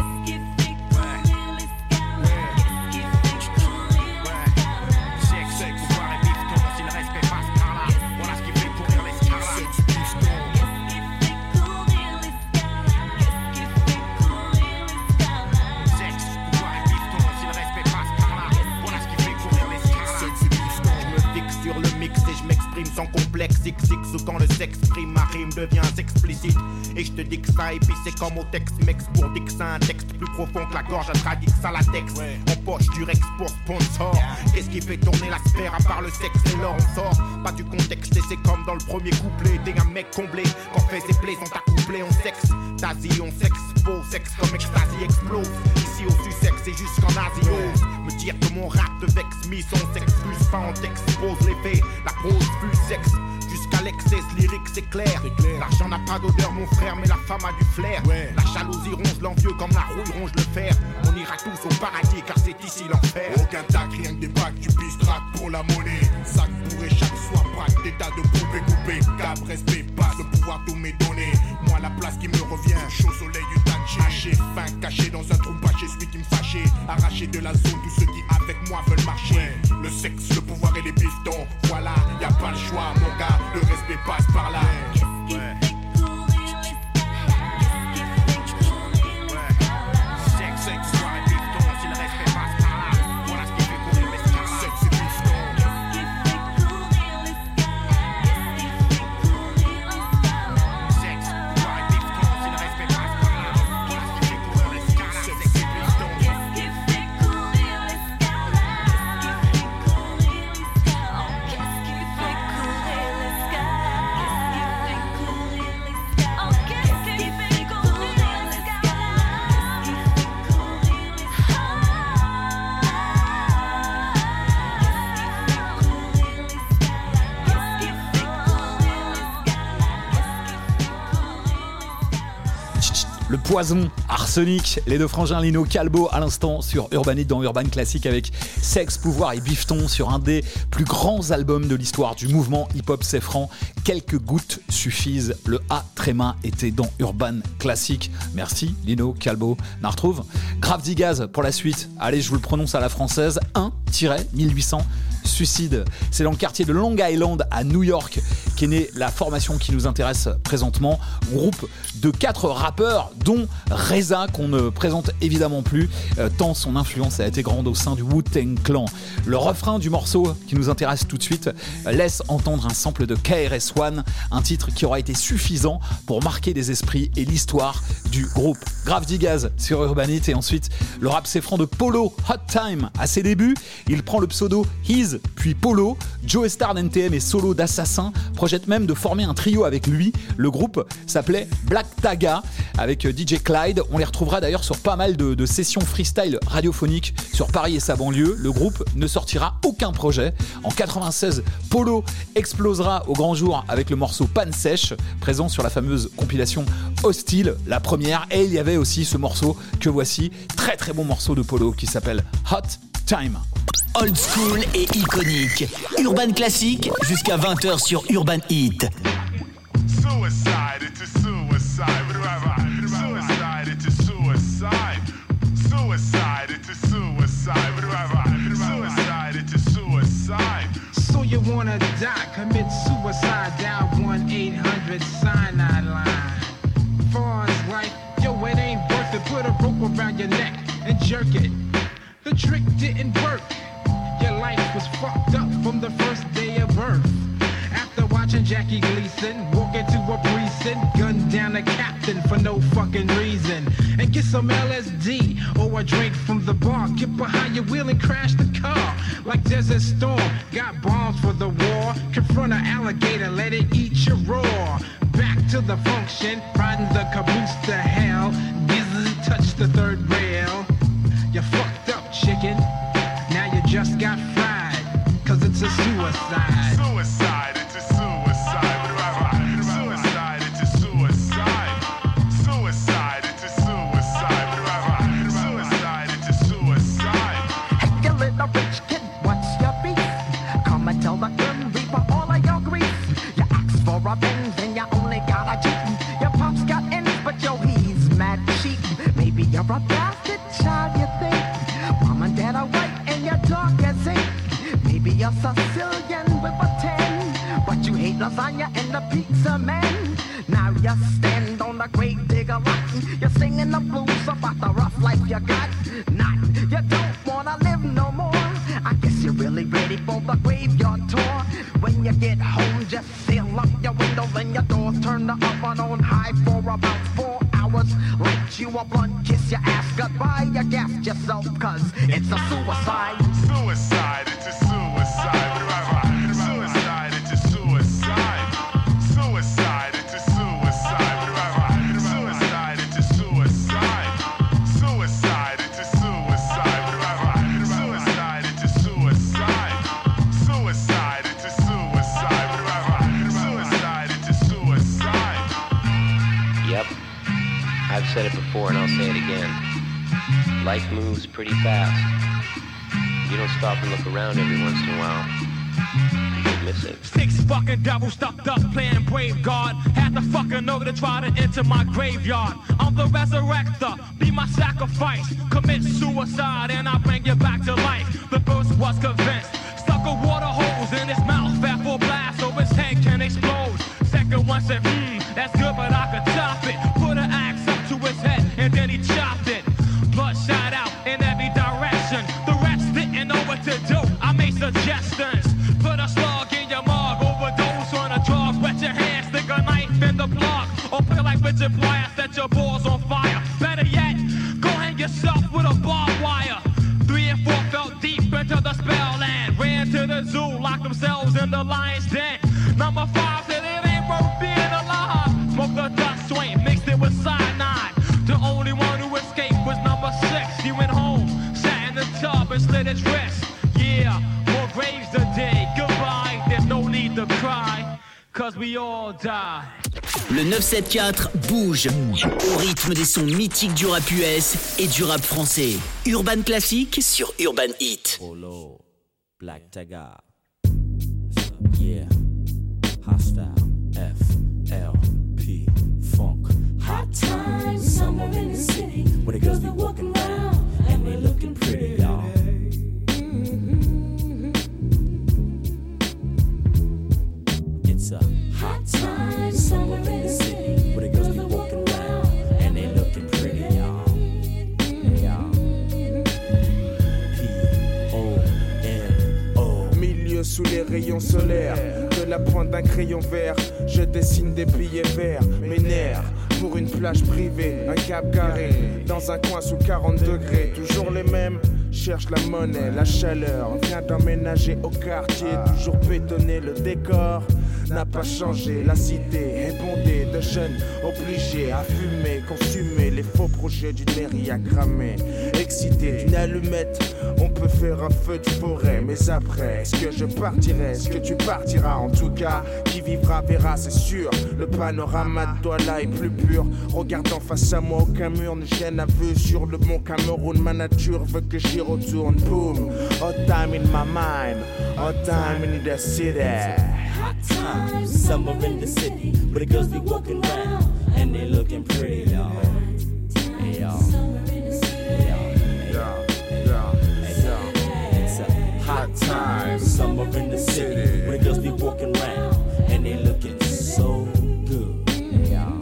courir l'escalade? Qu'est-ce qui fait courir l'escalade? Sexe, pouvoir et bifton, si le respect passe par là. Voilà ce qui fait courir l'escalade. Sexe, bifton. Qu'est-ce qui fait courir l'escalade? Qu'est-ce qui fait courir l'escalade? Sexe, pouvoir et bifton, si le respect passe par là. Voilà ce qui fait courir l'escalade. Sexe, bifton. Je me fixe sur le mix et je m'exprime sans complexe. XX ou quand le sexe prime, ma rime devient explicite. Et je te dis que ça épicé comme au Tex-Mex. Pour dire que c'est un texte plus profond que la gorge à Tradix à la texte. En poche du Rex pour sponsor. Qu'est-ce qui fait tourner la sphère à part le sexe et l'or? On sort pas du contexte et c'est comme dans le premier couplet. T'es un mec comblé, quand fait ses plays sont accouplés. On sexe, Tasie, on s'expose. Sexe comme ecstasy explose. Ici au Sussex et jusqu'en Asie ose me dire que mon rap te vexe. Mise on s'excuse pas, on t'expose les faits. La prose plus sexe. Jusqu'à l'excès lyrique c'est clair. L'argent n'a pas d'odeur mon frère, mais la femme a du flair. La jalousie ronge l'envieux comme la rouille ronge le fer. On ira tous au paradis car c'est ici l'enfer. Aucun tac, rien que des bacs, tu pisses trac pour la monnaie. Sac bourré chaque soir, braque des tas de poupées coupées. Cap, respect, pas de pouvoir tout me donner. Moi la place qui me revient, chaud soleil du Tachi. Haché, fin, caché dans un trou bâché, celui qui me fâchait. Arraché de la zone, tous ceux qui avec moi veulent marcher. Le sexe, le pouvoir et les biftons. Voilà, y a pas le choix mon gars. Le respect passe par là. Qu'est-ce qui fait courir l'escalade? Qu'est-ce qui fait courir l'escalade? Sexe, soirée, bifton, si le respect passe par là. Voilà ce qui fait courir l'escalade. Sexe et bifton. Qu'est-ce qui fait courir l'escalade? Qu'est-ce qui fait courir l'escalade? Sexe, soirée, bifton, si le respect passe par là. Voilà ce qui fait courir l'escalade. Sexe et bifton. Qu'est-ce qui fait courir l'escalade? Qu'est-ce qui fait courir l'escalade? Qu'est-ce qui fait courir l'escalade? Poison, Arsenic, les deux frangins Lino Calbo à l'instant sur Urban Hit dans Urban Classic avec Sexe, Pouvoir et Bifton sur un des plus grands albums de l'histoire du mouvement hip-hop C'est franc. Quelques gouttes suffisent. Le A Tréma était dans Urban Classic. Merci Lino Calbo. On retrouve Grave Digaz pour la suite. Allez, je vous le prononce à la française. 1-1800. Suicide. C'est dans le quartier de Long Island à New York qu'est née la formation qui nous intéresse présentement. Groupe de 4 rappeurs dont Reza qu'on ne présente évidemment plus tant son influence a été grande au sein du Wu-Tang Clan. Le refrain du morceau qui nous intéresse tout de suite laisse entendre un sample de KRS-One, un titre qui aura été suffisant pour marquer des esprits et l'histoire du groupe. Grave Digaz sur Urban Hit et ensuite le rap c'est franc de Polo, Hot Time. À ses débuts, il prend le pseudo His puis Polo. Joe Star NTM et Solo d'Assassin projettent même de former un trio avec lui. Le groupe s'appelait Black Taga avec DJ Clyde. On les retrouvera d'ailleurs sur pas mal de sessions freestyle radiophoniques sur Paris et sa banlieue. Le groupe ne sortira aucun projet. En 96, Polo explosera au grand jour avec le morceau Panne Sèche, présent sur la fameuse compilation Hostile, la première. Et il y avait aussi ce morceau que voici, très très bon morceau de Polo qui s'appelle Hot Time. Old school et iconique. Urban Classic jusqu'à 20h sur Urban Hit. Suicide, it's a suicide. Suicide, it's a suicide. Suicide, it's a suicide. Suicide, it's a suicide. So you wanna die, commit suicide, dial 1-800-cyanide line. Far as life, yo, it ain't worth it. Put a rope around your neck and jerk it. The trick didn't work. Your life was fucked up from the first day of birth. After watching Jackie Gleason walk into a precinct, gun down a captain for no fucking reason, and get some LSD or a drink from the bar. Get behind your wheel and crash the car like Desert Storm. Got bombs for the war. Confront an alligator, let it eat your raw. Back to the function, riding the caboose to hell. Gizzy touch the third rail. You fucked up, chicken. Now you just got fried, cause it's a suicide. Suicide, it's a suicide. Suicide, it's a suicide. Suicide, it's a suicide. Suicide, it's a suicide. Hey, you little rich kid, what's your beef? Come and tell the Grim Reaper all of your grief. You asked for a Benz and you only got a Jeep. Your pop's got ends, but yo, he's mad cheap. Maybe you're a bastard child, you think. Mom and dad are white and you're dark as ink. Maybe you're Sicilian with a 10, but you hate lasagna and the pizza man. Now you stand on the grave digger lot. You're singing the blues about the rough life you got. Not, you don't wanna live no more. I guess you're really ready for the graveyard tour. When you get home, just seal up your windows and your doors. Turn the oven on high for about 4 hours. Light you a blunt, kiss your ass goodbye. You gassed yourself cause it's a suicide. Suicide, it's a suicide. Suicide, it's a suicide. Suicide, it's a suicide. Suicide, it's a suicide. Suicide, it's a suicide. Suicide, it's a suicide. Suicide, it's a suicide. Suicide, it's a suicide. Yep, I've said it before and I'll say it again. Life moves pretty fast. You don't stop and look around every once in a while, you'll miss it. 6 fucking devils stuck up playing brave guard. Had to fucking know to try to enter my graveyard. I'm the resurrector, be my sacrifice. Commit suicide and I'll bring you back to life. The first was convinced. Stuck a water hose in his mouth, fat full blast so his head can explode. Second one said, that's good but I could top it. Put an axe up to his head and then he chopped it. Blood shot out in every direction. The rest didn't know what to do. I made suggestions. Put a slug in your mug, overdose on a drug. Wet your hands, stick a knife in the plug. Or play like Richard Pryor, set your balls on fire. Better yet, go hang yourself with a barbed wire. 3 and 4 fell deep into the spell land. Ran to the zoo, locked themselves in the lion's den. Number 5 said it ain't worth being alive. Smoked the dust swain, mixed it with cyanide. The only one who escaped was number 6. He went home, sat in the tub and slit his wrist. Yeah, more graves today. Goodbye, there's no need to cry, cause we all die. Le 974 bouge au rythme des sons mythiques du rap US et du rap français. Urban Classique sur Urban Heat. Polo, Black Tiger, yeah, Hostile, FLP, Funk, Hot Times, somewhere in the city, where the girls be walking around and they looking pretty, y'all. It's a hot time somewhere in the city, where the girls be walking around and they looking pretty, y'all. P-O-N-O. Milieu sous les rayons solaires, de la pointe d'un crayon vert, je dessine des billets verts, mes nerfs. Pour une plage privée, un cap carré, dans un coin sous 40 degrés, toujours les mêmes. Cherche la monnaie, la chaleur, vient d'emménager au quartier, toujours bétonné, le décor n'a pas changé, la cité est bondée de jeunes obligés à fumer, consumer les faux projets d'une mairie à cramer, excité d'une allumette, on peut faire un feu de forêt, mais après, est-ce que je partirai, est-ce que tu partiras, en tout cas, qui vivra verra, c'est sûr, le panorama de Douala est plus pur, regardant face à moi, aucun mur ne gêne à vue sur le mont Cameroun, ma nature veut que j'y retourne, boom, hot time in my mind, hot time in the city. Hot times, somewhere in the city, where the girls be walking around and they looking pretty, y'all. Hey, y'all. It's a hot time, somewhere in the city, where the girls be walking around and they looking so good, y'all.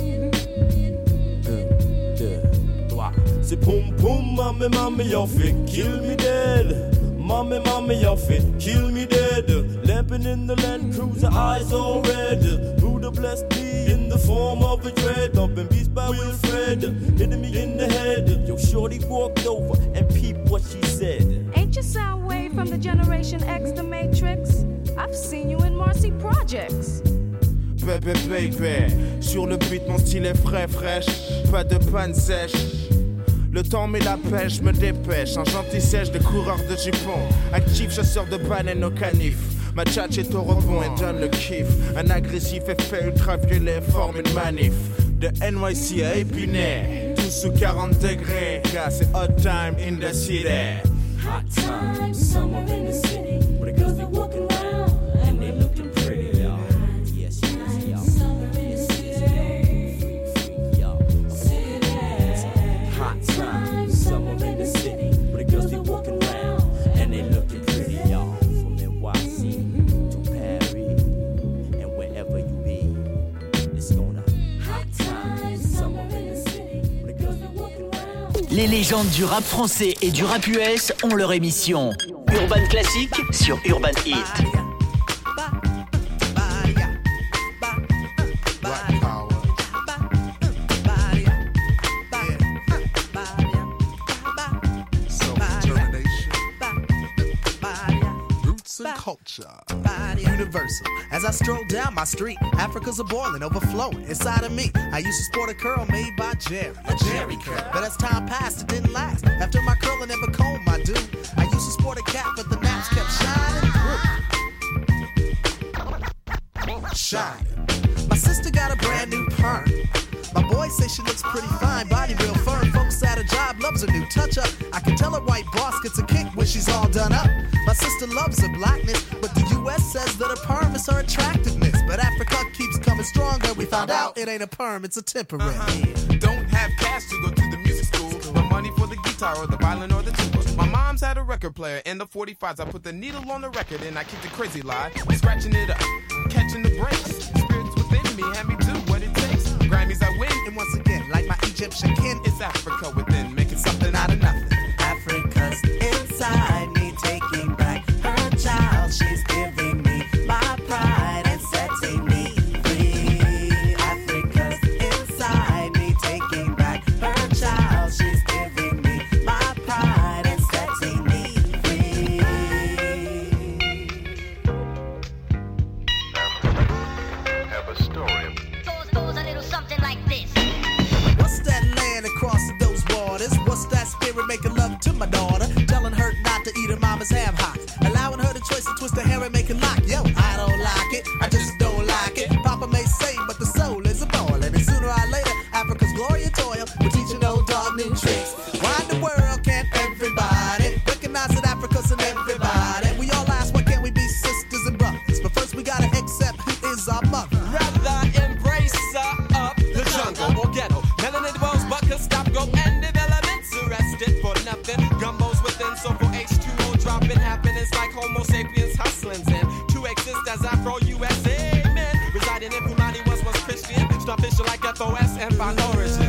C'est poum poum, mommy, mommy, y'all fit kill me dead. Mommy, mommy, y'all fit kill me dead. Lamping in the Land Cruiser, eyes all red. Buddha blessed me in the form of a dread. Dumping beats by Wilfred, hitting me in the head. Yo, shorty walked over and peeped what she said. Ain't you sound way from the Generation X, the Matrix? I've seen you in Marcy Projects. Bébé, baby, sur le beat mon style est frais, fraîche, pas de panne sèche. Le temps met la pêche, me dépêche, un gentil siège de coureur de jupons, actif chasseur de baleines au canif. Ma tchatch est au rebond et donne le kiff. Un agressif effet ultraviolet forme une manif. De NYC à Épinay, tout sous 40 degrés, car c'est hot time in the city. Hot time somewhere in the city, where the girls be walking around and they looking pretty, y'all. Yes, yes, y'all. Hot time somewhere in the city, where the girls be walking around and they looking pretty, y'all. From NYC to Paris and wherever you be, it's gonna hot time somewhere in the city, where the girls be walking around. Les légendes du rap français et du rap US ont leur émission Urban Classique sur Urban Heat. Culture, universal. As I stroll down my street, Africa's a boiling, overflowing inside of me. I used to sport a curl made by Jerry, a Jerry curl. But as time passed, it didn't last. After my curl, I never combed my dude. I used to sport a cap, but the naps kept shining through. Shining. My sister got a brand new perm. My boy say she looks pretty fine, body real firm. Folks at her job loves a new touch up. I can tell her white boss gets a kick when she's all done up. My sister loves her blackness, but the US says that her perm is her attractiveness. But Africa keeps coming stronger. We found out it ain't a perm, it's a temporary. Don't have cash to go to the music school. No money for the guitar or the violin or the tuba. My mom's had a record player in the 45s. I put the needle on the record and I kicked a crazy lie. Scratching it up, catching the breaks. Spirits within me had me do what it takes. Grammys I win, and once again, like my Egyptian kin, it's Africa within, making something out of nothing. Africa's inside me, taking back her child. She's giving me my pride and setting me free. Africa's inside me, taking back her child. She's giving me my pride and setting me free. Have a story. Goes a little something like this. What's that land across those waters? What's that spirit making love to my daughter? Telling her not to eat her mama's ham hocks. Allowing her the choice to twist her hair and make it lock. Yo, I don't like it, I just don't like it. Papa may say, but the soul is a nothing. Gumbos within, so for H2O dropping happiness like Homo sapiens hustlings. And to exist as Afro USA men. Residing in Pumani was Christian. Start fishing like FOS and find origin.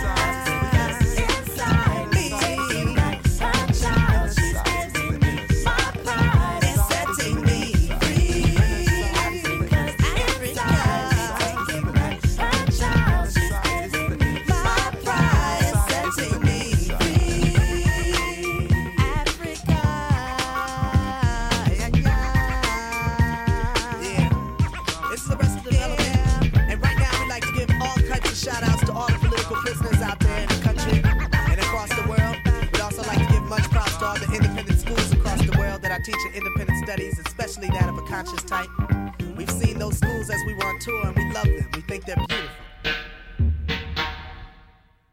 Teaching independent studies, especially that of a conscious type. We've seen those schools as we were on tour and we love them. We think they're beautiful.